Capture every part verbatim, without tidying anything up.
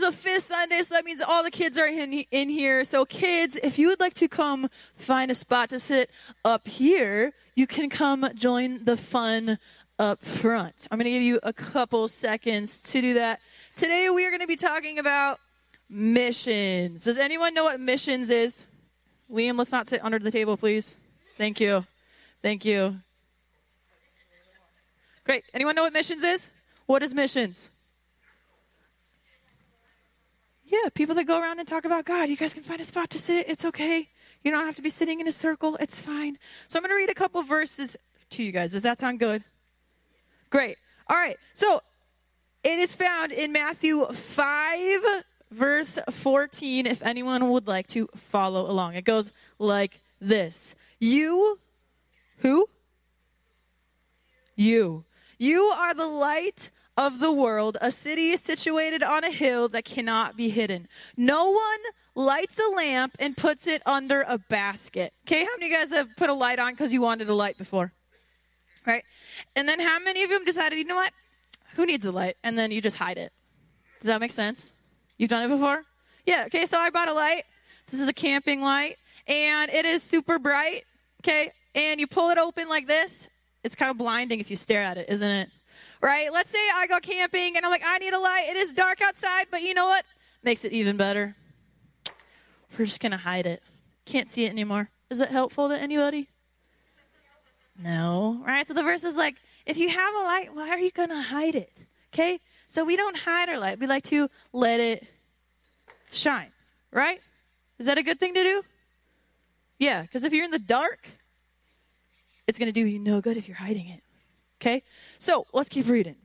a fifth Sunday, so that means all the kids are in, in here. So kids, if you would like to come find a spot to sit up here, you can come join the fun up front. I'm going to give you a couple seconds to do that. Today we are going to be talking about missions. Does anyone know what missions is? Liam, let's not sit under the table, please. Thank you. Thank you. Great. Anyone know what missions is? What is missions? Yeah, people that go around and talk about God. You guys can find a spot to sit. It's okay. You don't have to be sitting in a circle. It's fine. So I'm going to read a couple verses to you guys. Does that sound good? Great. All right. So it is found in Matthew five, verse fourteen, if anyone would like to follow along. It goes like this. You, who? You. You are the light of the world, a city situated on a hill that cannot be hidden. No one lights a lamp and puts it under a basket. Okay, how many of you guys have put a light on because you wanted a light before? Right? And then how many of you decided, you know what? Who needs a light? And then you just hide it. Does that make sense? You've done it before? Yeah, okay, so I bought a light. This is a camping light, and it is super bright, okay? And you pull it open like this. It's kind of blinding if you stare at it, isn't it? Right? Let's say I go camping and I'm like, I need a light. It is dark outside, but you know what? Makes it even better. We're just going to hide it. Can't see it anymore. Is it helpful to anybody? No. Right? So the verse is like, if you have a light, why are you going to hide it? Okay? So we don't hide our light. We like to let it shine. Right? Is that a good thing to do? Yeah, because if you're in the dark, it's going to do you no good if you're hiding it. Okay? So let's keep reading.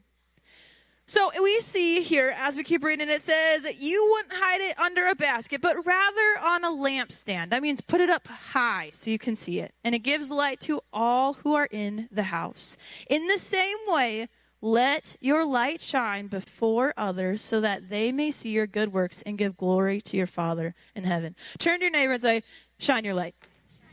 So we see here, as we keep reading, it says, you wouldn't hide it under a basket, but rather on a lampstand. That means put it up high so you can see it. And it gives light to all who are in the house. In the same way, let your light shine before others so that they may see your good works and give glory to your Father in heaven. Turn to your neighbor and say, shine your light.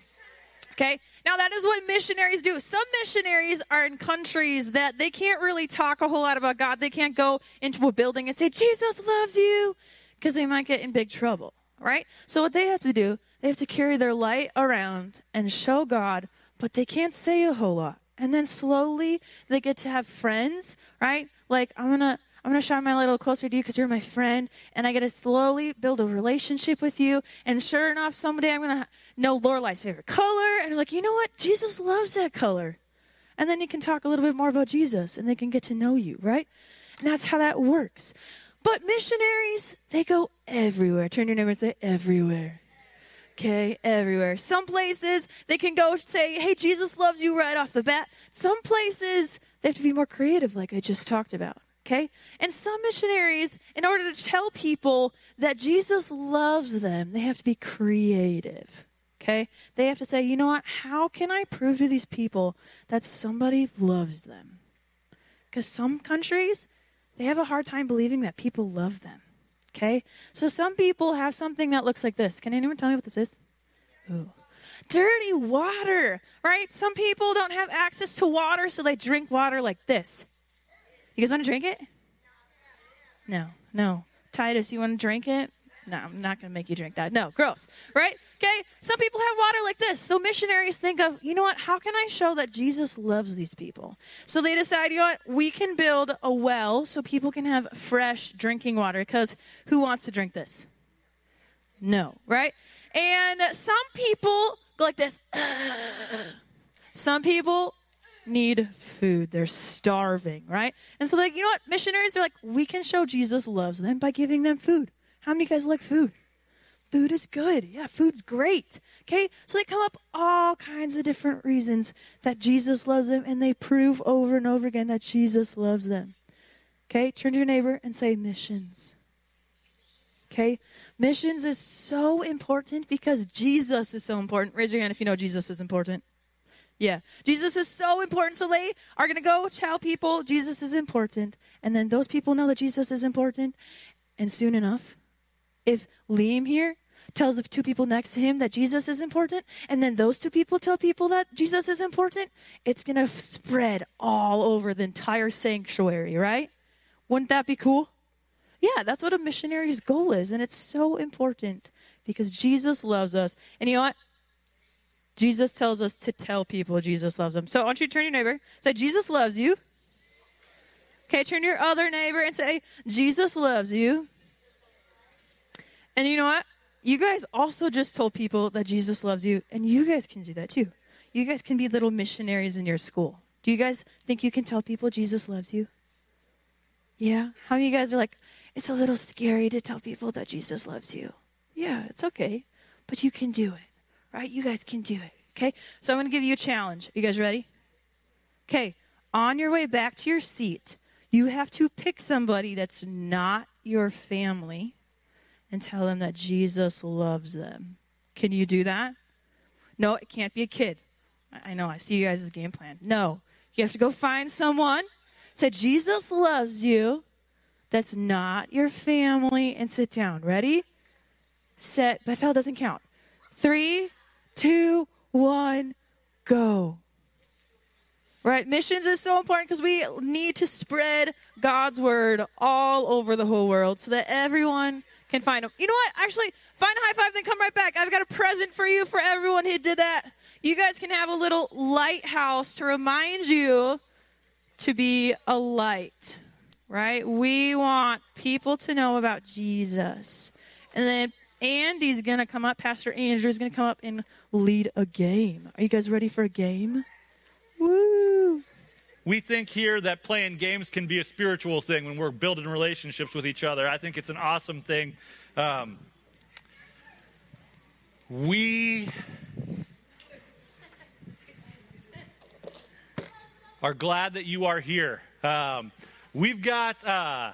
Okay, now that is what missionaries do. Some missionaries are in countries that they can't really talk a whole lot about God. They can't go into a building and say, Jesus loves you, because they might get in big trouble, right? So what they have to do, they have to carry their light around and show God, but they can't say a whole lot. And then slowly they get to have friends, right? Like, I'm going to I'm going to shine my light a little closer to you because you're my friend, and I get to slowly build a relationship with you. And sure enough, someday I'm going to know Lorelai's favorite color, and I'm like, you know what? Jesus loves that color. And then you can talk a little bit more about Jesus, and they can get to know you, right? And that's how that works. But missionaries, they go everywhere. Turn your neighbor and say, everywhere. Okay, everywhere. Some places, they can go say, hey, Jesus loves you right off the bat. Some places, they have to be more creative, like I just talked about. Okay? And some missionaries, in order to tell people that Jesus loves them, they have to be creative. Okay? They have to say, you know what? How can I prove to these people that somebody loves them? Because some countries, they have a hard time believing that people love them. Okay? So some people have something that looks like this. Can anyone tell me what this is? Ooh. Dirty water, right? Some people don't have access to water, so they drink water like this. You guys want to drink it? No, no. Titus, you want to drink it? No, I'm not going to make you drink that. No, gross, right? Okay, some people have water like this. So missionaries think of, you know what, how can I show that Jesus loves these people? So they decide, you know what, we can build a well so people can have fresh drinking water, because who wants to drink this? No, right? And some people go like this. Some people need food. They're starving, right? And so like, you know what? Missionaries are like, we can show Jesus loves them by giving them food. How many of you guys like food? Food is good. Yeah, food's great. Okay? So they come up all kinds of different reasons that Jesus loves them, and they prove over and over again that Jesus loves them. Okay? Turn to your neighbor and say missions. Okay? Missions is so important because Jesus is so important. Raise your hand if you know Jesus is important. Yeah, Jesus is so important. So they are going to go tell people Jesus is important. And then those people know that Jesus is important. And soon enough, if Liam here tells the two people next to him that Jesus is important, and then those two people tell people that Jesus is important, it's going to spread all over the entire sanctuary, right? Wouldn't that be cool? Yeah, that's what a missionary's goal is. And it's so important because Jesus loves us. And you know what? Jesus tells us to tell people Jesus loves them. So I want you to turn to your neighbor. Say, Jesus loves you. Okay, turn to your other neighbor and say, Jesus loves you. And you know what? You guys also just told people that Jesus loves you. And you guys can do that too. You guys can be little missionaries in your school. Do you guys think you can tell people Jesus loves you? Yeah? How many of you guys are like, it's a little scary to tell people that Jesus loves you? Yeah, it's okay. But you can do it, right? You guys can do it, okay? So I'm going to give you a challenge. Are you guys ready? Okay, on your way back to your seat, you have to pick somebody that's not your family and tell them that Jesus loves them. Can you do that? No, it can't be a kid. I know, I see you guys' game plan. No, you have to go find someone, say, Jesus loves you, that's not your family, and sit down. Ready? Set. Bethel doesn't count. Three, two, one, go. Right? Missions is so important because we need to spread God's word all over the whole world so that everyone can find them. You know what? Actually, find a high five, then come right back. I've got a present for you for everyone who did that. You guys can have a little lighthouse to remind you to be a light. Right? We want people to know about Jesus. And then Andy's going to come up. Pastor Andrew's going to come up and lead a game. Are you guys ready for a game? Woo! We think here that playing games can be a spiritual thing when we're building relationships with each other. I think it's an awesome thing. Um, we are glad that you are here. Um, we've got uh,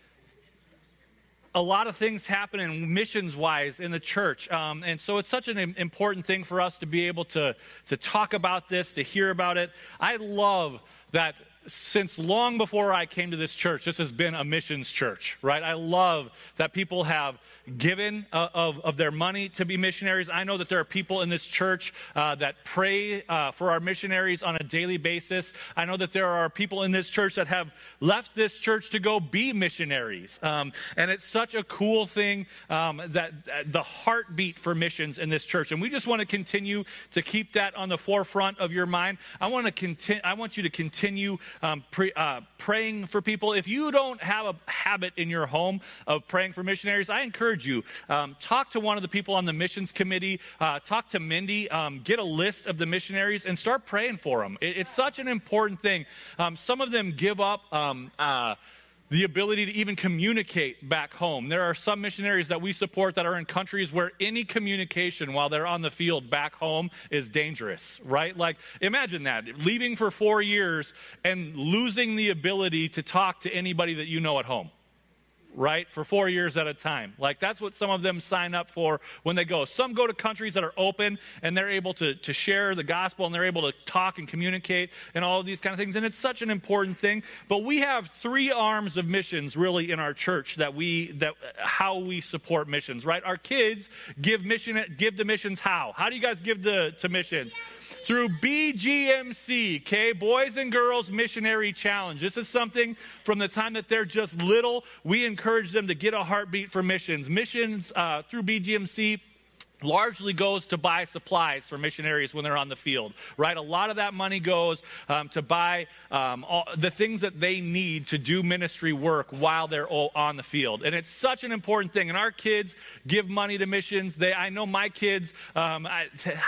a lot of things happening missions-wise in the church. Um, and so it's such an important thing for us to be able to, to talk about this, to hear about it. I love that since long before I came to this church, this has been a missions church, right? I love that people have given uh, of, of their money to be missionaries. I know that there are people in this church uh, that pray uh, for our missionaries on a daily basis. I know that there are people in this church that have left this church to go be missionaries. Um, and it's such a cool thing um, that uh, the heartbeat for missions in this church. And we just want to continue to keep that on the forefront of your mind. I want to continue. I want you to continue Um, pre, uh, praying for people. If you don't have a habit in your home of praying for missionaries, I encourage you, um, talk to one of the people on the missions committee, uh, talk to Mindy, um, get a list of the missionaries and start praying for them. It, it's such an important thing. Um, some of them give up um, uh, the ability to even communicate back home. There are some missionaries that we support that are in countries where any communication while they're on the field back home is dangerous, right? Like, imagine that, leaving for four years and losing the ability to talk to anybody that you know at home, right? For four years at a time. Like, that's what some of them sign up for when they go. Some go to countries that are open and they're able to, to share the gospel and they're able to talk and communicate and all of these kind of things. And it's such an important thing. But we have three arms of missions really in our church that we, that how we support missions, right? Our kids give mission, give to missions how? How do you guys give to, to missions? Through B G M C, okay, Boys and Girls Missionary Challenge. This is something from the time that they're just little, we encourage them to get a heartbeat for missions. Missions uh, through B G M C largely goes to buy supplies for missionaries when they're on the field, right? A lot of that money goes um, to buy um, all, the things that they need to do ministry work while they're on the field. And it's such an important thing. And our kids give money to missions. They, I know my kids, um, I,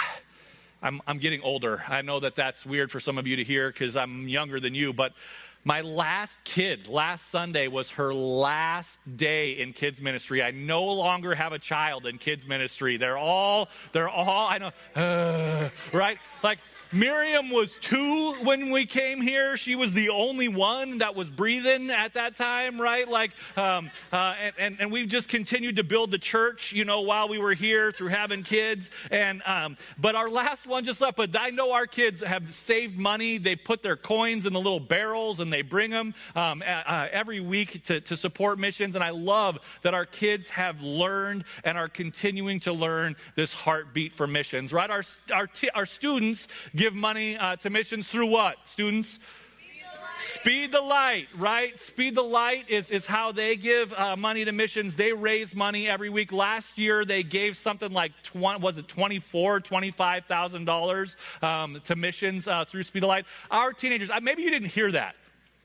I'm, I'm getting older. I know that that's weird for some of you to hear because I'm younger than you, but my last kid, last Sunday, was her last day in kids ministry. I no longer have a child in kids ministry. They're all, they're all, I know, uh, right? Like, Miriam was two when we came here. She was the only one that was breathing at that time, right? Like, um, uh, and, and, and we've just continued to build the church, you know, while we were here through having kids. And um, but our last one just left. But I know our kids have saved money. They put their coins in the little barrels and they bring them um, uh, every week to, to support missions. And I love that our kids have learned and are continuing to learn this heartbeat for missions, right? Our our, t- our students give money uh, to missions through what, students? Speed the Light, right? Speed the Light is, is how they give uh, money to missions. They raise money every week. Last year, they gave something like, twenty, was it twenty-four thousand dollars, twenty-five thousand dollars um, to missions uh, through Speed the Light. Our teenagers, uh, maybe you didn't hear that.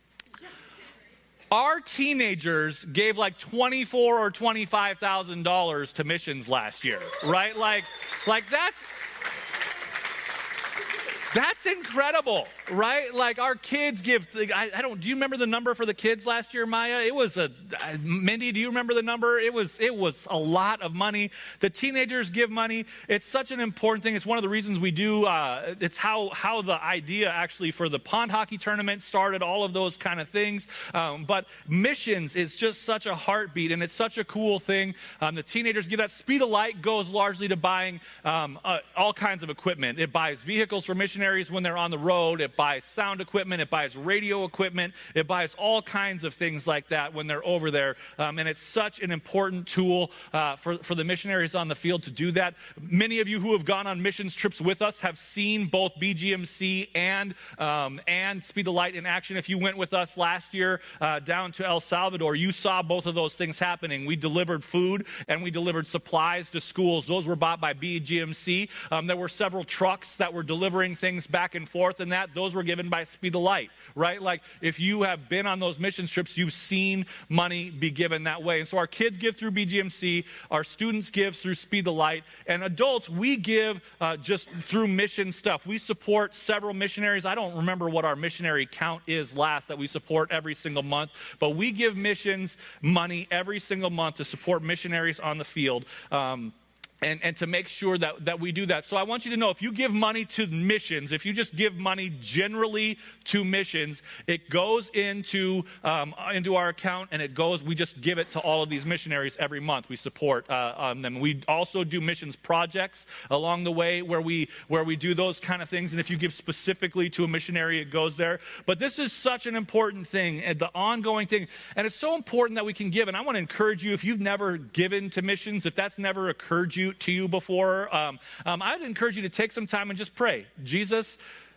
Our teenagers gave like twenty-four thousand or twenty-five thousand dollars to missions last year, right? Like, like that's... That's incredible, right? Like our kids give, I, I don't, do you remember the number for the kids last year, Maya? It was a, Mindy, do you remember the number? It was, it was a lot of money. The teenagers give money. It's such an important thing. It's one of the reasons we do, uh, it's how, how the idea actually for the pond hockey tournament started, all of those kind of things. Um, but missions is just such a heartbeat and it's such a cool thing. Um, the teenagers give that. Speed of Light goes largely to buying um, uh, all kinds of equipment. It buys vehicles for missionaries when they're on the road. It buys sound equipment. It buys radio equipment. It buys all kinds of things like that when they're over there. Um, and it's such an important tool uh, for, for the missionaries on the field to do that. Many of you who have gone on missions trips with us have seen both B G M C and, um, and Speed the Light in action. If you went with us last year uh, down to El Salvador, you saw both of those things happening. We delivered food and we delivered supplies to schools. Those were bought by B G M C. Um, there were several trucks that were delivering things back and forth, and that those were given by Speed the Light, right? Like if you have been on those mission trips, you've seen money be given that way. And so our kids give through B G M C, our students give through Speed the Light, and adults, we give uh, just through mission stuff. We support several missionaries. I don't remember what our missionary count is last that we support every single month, but we give missions money every single month to support missionaries on the field. Um, And, and to make sure that, that we do that. So I want you to know, if you give money to missions, if you just give money generally to missions, it goes into um, into our account and it goes, we just give it to all of these missionaries every month. We support uh, um, them. We also do missions projects along the way where we where we do those kind of things. And if you give specifically to a missionary, it goes there. But this is such an important thing, and the ongoing thing. And it's so important that we can give. And I want to encourage you, if you've never given to missions, if that's never occurred you to you before, um, um, I would encourage you to take some time and just pray. Jesus,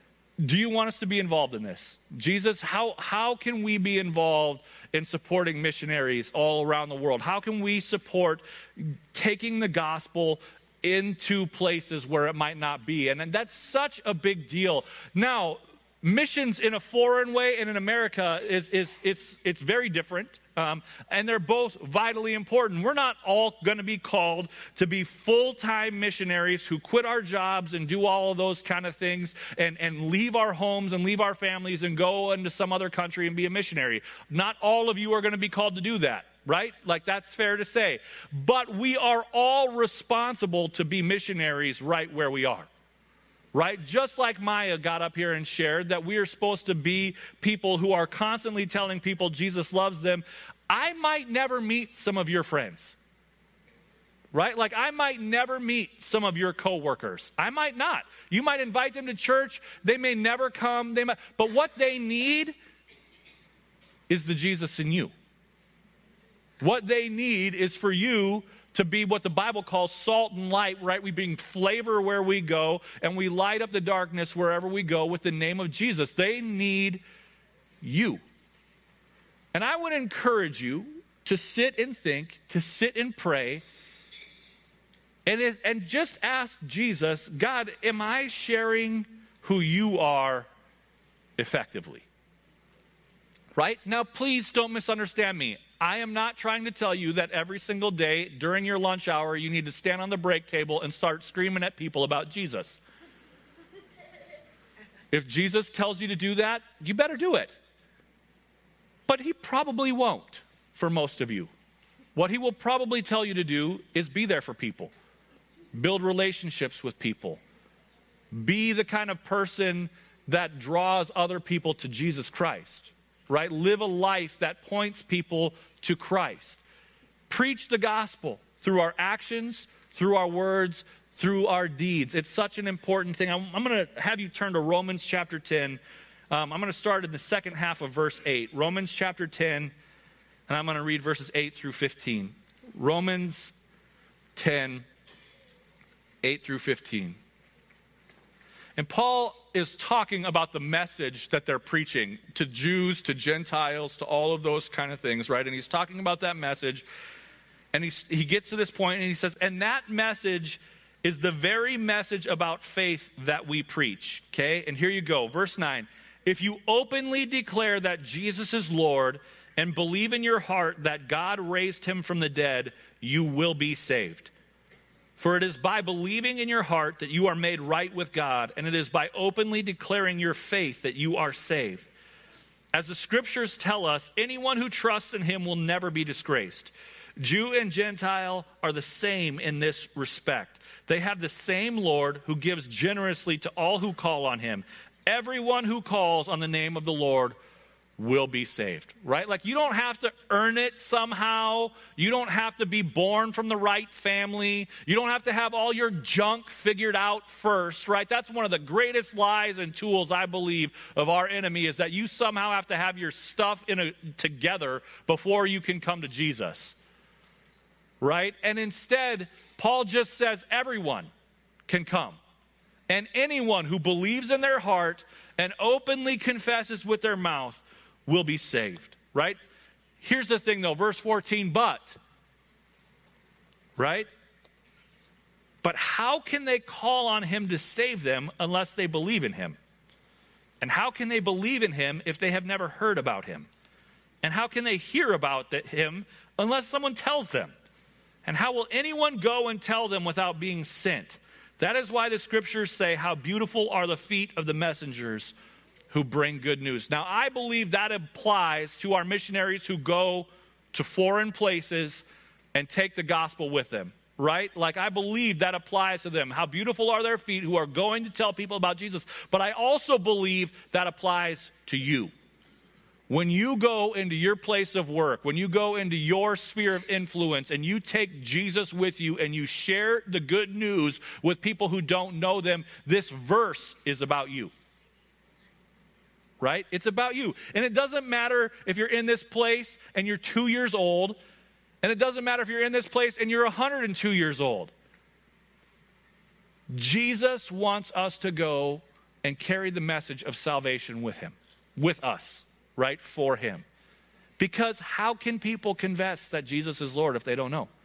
do you want us to be involved in this? Jesus, how, how can we be involved in supporting missionaries all around the world? How can we support taking the gospel into places where it might not be? And, and that's such a big deal. Now, missions in a foreign way and in America is, is it's, it's very different. Um, and they're both vitally important. We're not all going to be called to be full-time missionaries who quit our jobs and do all of those kind of things and, and leave our homes and leave our families and go into some other country and be a missionary. Not all of you are going to be called to do that, right? Like, that's fair to say. But we are all responsible to be missionaries right where we are. Right? Just like Maya got up here and shared that we are supposed to be people who are constantly telling people Jesus loves them. I might never meet some of your friends. Right? Like, I might never meet some of your coworkers. I might not. You might invite them to church. They may never come. They might, but what they need is the Jesus in you. What they need is for you to be what the Bible calls salt and light, right? We bring flavor where we go, and we light up the darkness wherever we go with the name of Jesus. They need you. And I would encourage you to sit and think, to sit and pray, and, it, and just ask Jesus, God, am I sharing who you are effectively? Right? Now, please don't misunderstand me. I am not trying to tell you that every single day during your lunch hour you need to stand on the break table and start screaming at people about Jesus. If Jesus tells you to do that, you better do it. But he probably won't for most of you. What he will probably tell you to do is be there for people. Build relationships with people. Be the kind of person that draws other people to Jesus Christ. Right? Live a life that points people to Christ. Preach the gospel through our actions, through our words, through our deeds. It's such an important thing. I'm, I'm going to have you turn to Romans chapter ten. Um, I'm going to start in the second half of verse eight. Romans chapter ten, and I'm going to read verses eight through fifteen. Romans ten, eight through fifteen. And Paul is talking about the message that they're preaching to Jews, to Gentiles, to all of those kind of things, right? And he's talking about that message. And he's, he gets to this point and he says, and that message is the very message about faith that we preach, okay? And here you go, verse nine. If you openly declare that Jesus is Lord and believe in your heart that God raised him from the dead, you will be saved. For it is by believing in your heart that you are made right with God, and it is by openly declaring your faith that you are saved. As the scriptures tell us, anyone who trusts in him will never be disgraced. Jew and Gentile are the same in this respect. They have the same Lord who gives generously to all who call on him. Everyone who calls on the name of the Lord will be saved, right? Like you don't have to earn it somehow. You don't have to be born from the right family. You don't have to have all your junk figured out first, right? That's one of the greatest lies and tools, I believe, of our enemy is that you somehow have to have your stuff in a, together before you can come to Jesus, right? And instead, Paul just says everyone can come. And anyone who believes in their heart and openly confesses with their mouth will be saved, right? Here's the thing though, verse fourteen, but, right? But how can they call on him to save them unless they believe in him? And how can they believe in him if they have never heard about him? And how can they hear about the, him unless someone tells them? And how will anyone go and tell them without being sent? That is why the scriptures say, how beautiful are the feet of the messengers who bring good news. Now, I believe that applies to our missionaries who go to foreign places and take the gospel with them, right? Like, I believe that applies to them. How beautiful are their feet who are going to tell people about Jesus. But I also believe that applies to you. When you go into your place of work, when you go into your sphere of influence and you take Jesus with you and you share the good news with people who don't know them, this verse is about you. Right? It's about you. And it doesn't matter if you're in this place and you're two years old, and it doesn't matter if you're in this place and you're one hundred two years old. Jesus wants us to go and carry the message of salvation with him, with us. Right, for him. Because how can people confess that Jesus is Lord if they don't know?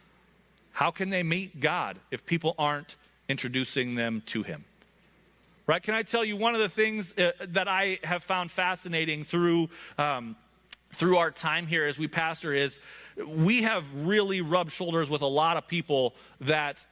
How can they meet God if people aren't introducing them to him? Right, can I tell you one of the things uh, that I have found fascinating through, um, through our time here as we pastor is we have really rubbed shoulders with a lot of people that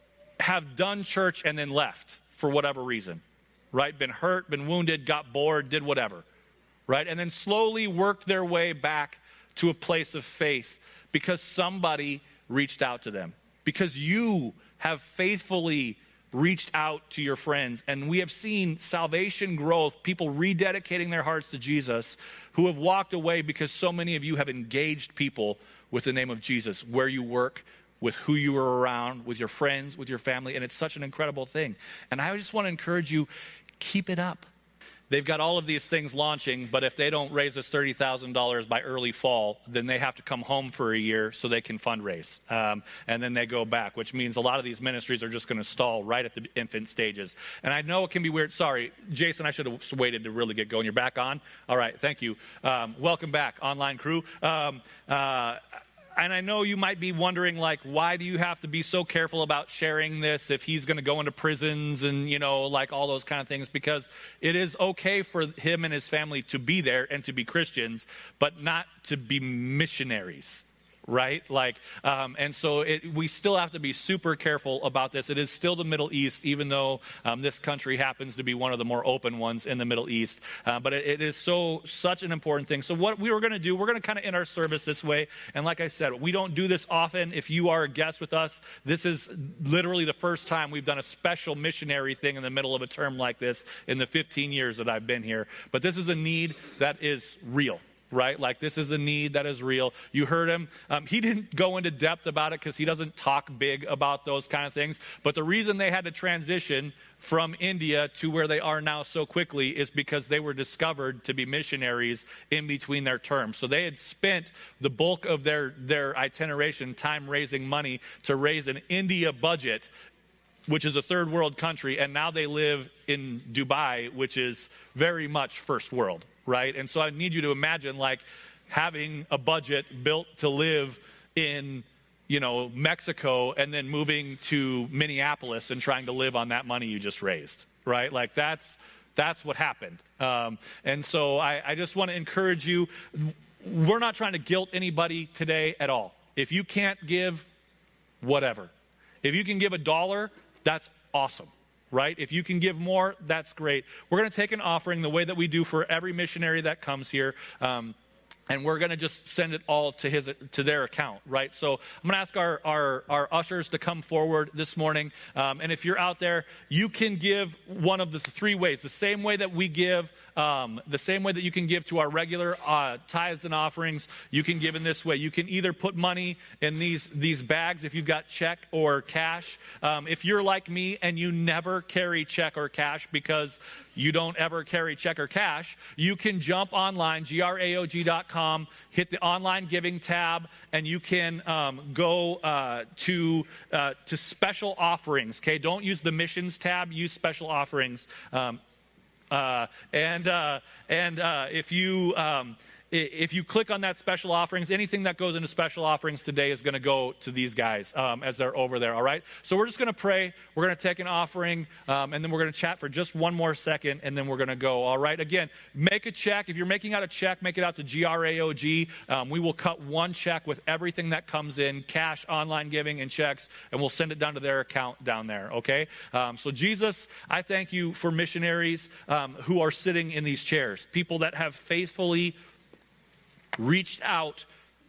have done church and then left for whatever reason. Right, been hurt, been wounded, got bored, did whatever. Right? And then slowly worked their way back to a place of faith because somebody reached out to them. Because you have faithfully reached out to your friends. And we have seen salvation growth, people rededicating their hearts to Jesus who have walked away because so many of you have engaged people with the name of Jesus where you work, with who you are around, with your friends, with your family. And it's such an incredible thing. And I just want to encourage you, keep it up. They've got all of these things launching, but if they don't raise us thirty thousand dollars by early fall, then they have to come home for a year so they can fundraise. Um, and then they go back, which means a lot of these ministries are just going to stall right at the infant stages. And I know it can be weird. Sorry, Jason, I should have waited to really get going. You're back on? All right, thank you. Um, welcome back, online crew. Um, uh, And I know you might be wondering, like, why do you have to be so careful about sharing this if he's going to go into prisons and, you know, like all those kind of things? Because it is okay for him and his family to be there and to be Christians, but not to be missionaries. Right? Like, um, and so it, we still have to be super careful about this. It is still the Middle East, even though um, this country happens to be one of the more open ones in the Middle East. Uh, but it, it is so, such an important thing. So what we were going to do, we're going to kind of end our service this way. And like I said, we don't do this often. If you are a guest with us, this is literally the first time we've done a special missionary thing in the middle of a term like this in the fifteen years that I've been here. But this is a need that is real. Right? Like this is a need that is real. You heard him. Um, he didn't go into depth about it because he doesn't talk big about those kind of things. But the reason they had to transition from India to where they are now so quickly is because they were discovered to be missionaries in between their terms. So they had spent the bulk of their, their itineration time raising money to raise an India budget which is a third world country, and now they live in Dubai, which is very much first world, right? And so I need you to imagine like having a budget built to live in, you know, Mexico and then moving to Minneapolis and trying to live on that money you just raised, right? Like that's that's what happened. Um, and so I, I just want to encourage you. We're not trying to guilt anybody today at all. If you can't give, whatever. If you can give a dollar, that's awesome, right? If you can give more, that's great. We're going to take an offering the way that we do for every missionary that comes here. Um, And we're going to just send it all to his to their account, right? So I'm going to ask our, our, our ushers to come forward this morning. Um, and if you're out there, you can give one of the three ways. The same way that we give, um, the same way that you can give to our regular uh, tithes and offerings, you can give in this way. You can either put money in these, these bags if you've got check or cash. Um, if you're like me and you never carry check or cash because you don't ever carry check or cash, you can jump online, G R A O G dot com, hit the online giving tab, and you can um, go uh, to uh, to special offerings, okay? Don't use the missions tab, use special offerings. Um, uh, and uh, and uh, if you... Um, If you click on that special offerings, anything that goes into special offerings today is going to go to these guys um, as they're over there, all right? So we're just going to pray. We're going to take an offering, um, and then we're going to chat for just one more second, and then we're going to go, all right? Again, make a check. If you're making out a check, make it out to G R A O G. Um, we will cut one check with everything that comes in, cash, online giving, and checks, and we'll send it down to their account down there, okay? Um, so Jesus, I thank you for missionaries um, who are sitting in these chairs, people that have faithfully reached out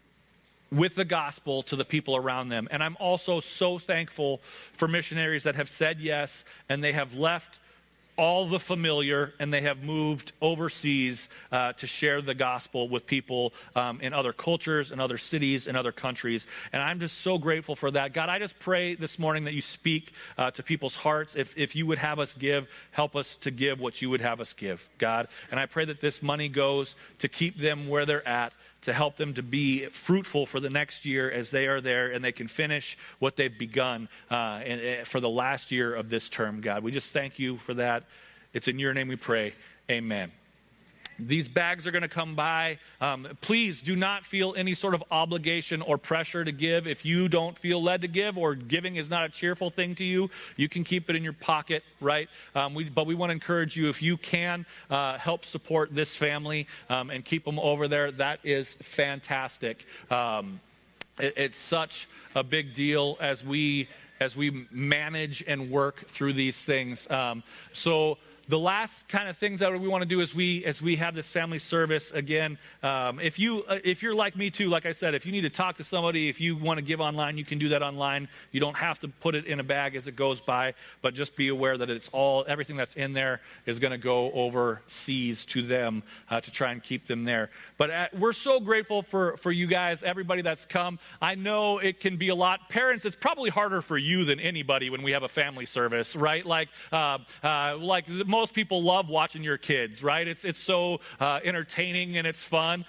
with the gospel to the people around them. And I'm also so thankful for missionaries that have said yes, and they have left all the familiar, and they have moved overseas uh, to share the gospel with people um, in other cultures and other cities and other countries. And I'm just so grateful for that. God, I just pray this morning that you speak uh, to people's hearts. If, if you would have us give, help us to give what you would have us give, God. And I pray that this money goes to keep them where they're at, to help them to be fruitful for the next year as they are there and they can finish what they've begun uh, and, and for the last year of this term, God. We just thank you for that. It's in your name we pray. Amen. These bags are going to come by. Um, please do not feel any sort of obligation or pressure to give. If you don't feel led to give or giving is not a cheerful thing to you, you can keep it in your pocket, right? Um, we, but we want to encourage you, if you can uh, help support this family um, and keep them over there, that is fantastic. Um, it, it's such a big deal as we as we manage and work through these things. Um, so. The last kind of things that we want to do is we, as we have this family service again, um, if you, uh, if you're like me too, like I said, if you need to talk to somebody, if you want to give online, you can do that online. You don't have to put it in a bag as it goes by, but just be aware that it's all, everything that's in there is going to go overseas to them uh, to try and keep them there. But at, we're so grateful for, for you guys, everybody that's come. I know it can be a lot. Parents, it's probably harder for you than anybody when we have a family service, right? Like, uh, uh, like most people love watching your kids, right? It's it's so uh, entertaining and it's fun.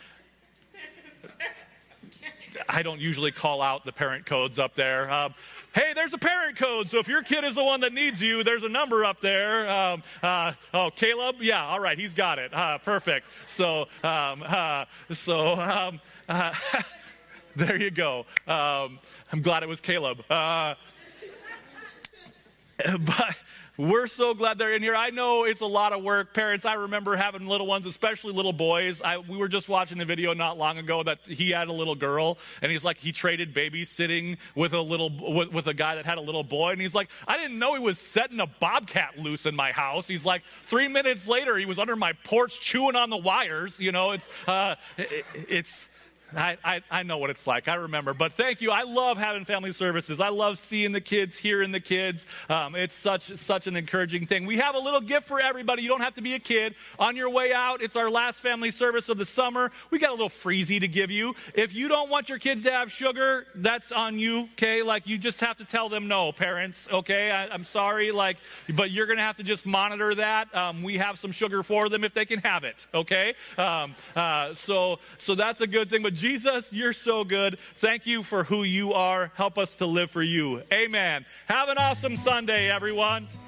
I don't usually call out the parent codes up there. Um, hey, there's a parent code, so if your kid is the one that needs you, there's a number up there. Um, uh, oh, Caleb? Yeah, all right, he's got it. Uh, perfect. So, um, uh, so um, uh, there you go. Um, I'm glad it was Caleb. Uh, but... We're so glad they're in here. I know it's a lot of work. Parents, I remember having little ones, especially little boys. I, we were just watching the video not long ago that he had a little girl, and he's like, he traded babysitting with a little, with, with a guy that had a little boy, and he's like, I didn't know he was setting a bobcat loose in my house. He's like, three minutes later, he was under my porch chewing on the wires. You know, it's, uh, it, it's, I, I, I know what it's like. I remember. But thank you. I love having family services. I love seeing the kids, hearing the kids. Um, it's such such an encouraging thing. We have a little gift for everybody. You don't have to be a kid. On your way out, it's our last family service of the summer. We got a little freezy to give you. If you don't want your kids to have sugar, that's on you, okay? Like, you just have to tell them no, parents, okay? I, I'm sorry, like, but you're going to have to just monitor that. Um, we have some sugar for them if they can have it, okay? Um, uh, so, so that's a good thing. But Jesus, you're so good. Thank you for who you are. Help us to live for you. Amen. Have an awesome Sunday, everyone.